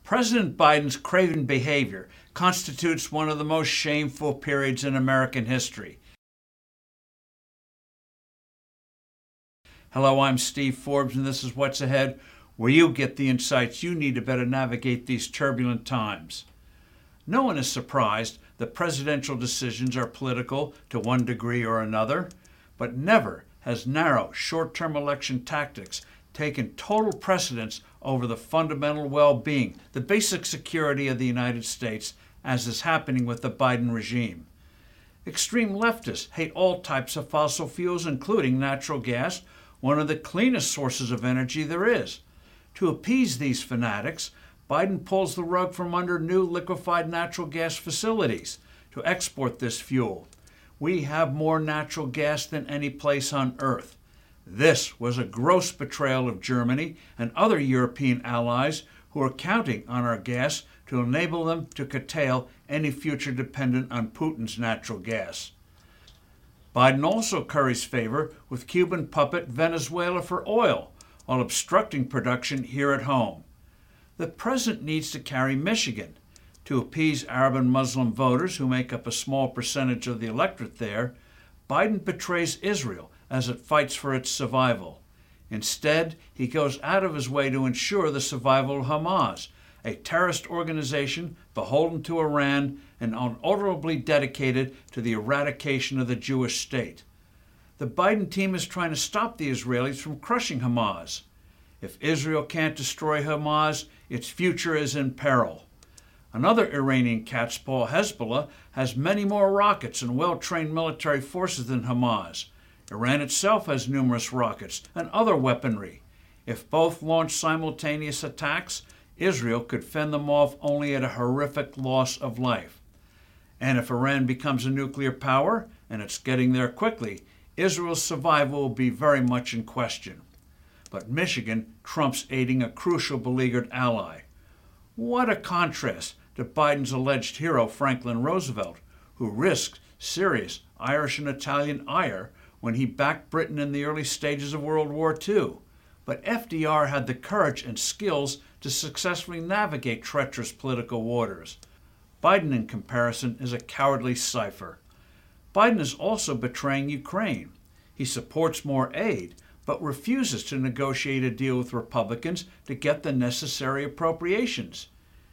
President Biden's craven behavior constitutes one of the most shameful periods in American history. Hello, I'm Steve Forbes, and this is What's Ahead, where you get the insights you need to better navigate these turbulent times. No one is surprised that presidential decisions are political to one degree or another, but never has narrow, short-term election tactics taken total precedence over the fundamental well-being, the basic security of the United States, as is happening with the Biden regime. Extreme leftists hate all types of fossil fuels, including natural gas, one of the cleanest sources of energy there is. To appease these fanatics, Biden pulls the rug from under new liquefied natural gas facilities to export this fuel. We have more natural gas than any place on earth. This was a gross betrayal of Germany and other European allies who are counting on our gas to enable them to curtail any future dependence on Putin's natural gas. Biden also curries favor with Cuban puppet Venezuela for oil, while obstructing production here at home. The president needs to carry Michigan. To appease Arab and Muslim voters who make up a small percentage of the electorate there, Biden betrays Israel as it fights for its survival. Instead, he goes out of his way to ensure the survival of Hamas, a terrorist organization beholden to Iran and unalterably dedicated to the eradication of the Jewish state. The Biden team is trying to stop the Israelis from crushing Hamas. If Israel can't destroy Hamas, its future is in peril. Another Iranian catspaw, Hezbollah, has many more rockets and well-trained military forces than Hamas. Iran itself has numerous rockets and other weaponry. If both launch simultaneous attacks, Israel could fend them off only at a horrific loss of life. And if Iran becomes a nuclear power, and it's getting there quickly, Israel's survival will be very much in question. But Michigan trumps aiding a crucial beleaguered ally. What a contrast to Biden's alleged hero Franklin Roosevelt, who risked serious Irish and Italian ire when he backed Britain in the early stages of World War II. But FDR had the courage and skills to successfully navigate treacherous political waters. Biden, in comparison, is a cowardly cipher. Biden is also betraying Ukraine. He supports more aid, but refuses to negotiate a deal with Republicans to get the necessary appropriations.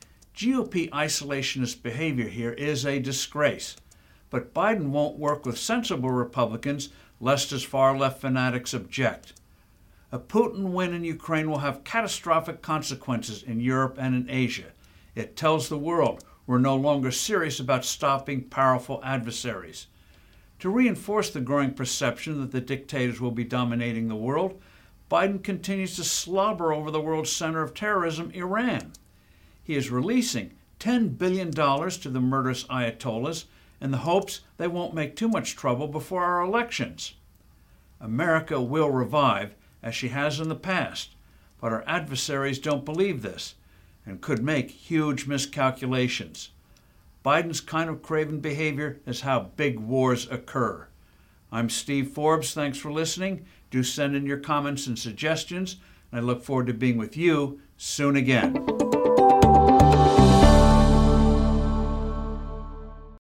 GOP isolationist behavior here is a disgrace, but Biden won't work with sensible Republicans lest his far-left fanatics object. A Putin win in Ukraine will have catastrophic consequences in Europe and in Asia. It tells the world we're no longer serious about stopping powerful adversaries. To reinforce the growing perception that the dictators will be dominating the world, Biden continues to slobber over the world's center of terrorism, Iran. He is releasing $10 billion to the murderous Ayatollahs in the hopes they won't make too much trouble before our elections. America will revive, as she has in the past, but our adversaries don't believe this and could make huge miscalculations. Biden's kind of craven behavior is how big wars occur. I'm Steve Forbes. Thanks for listening. Do send in your comments and suggestions, and I look forward to being with you soon again.